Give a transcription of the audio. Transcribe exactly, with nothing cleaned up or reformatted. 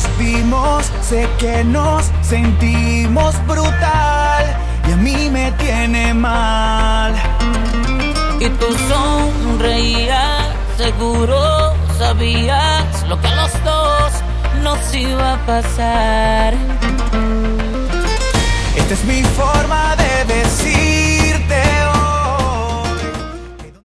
nos vimos, sé que nos sentimos brutal y a mí me tiene mal. Y tú sonreías, seguro sabías lo que a los dos nos iba a pasar. Esta es mi forma de decir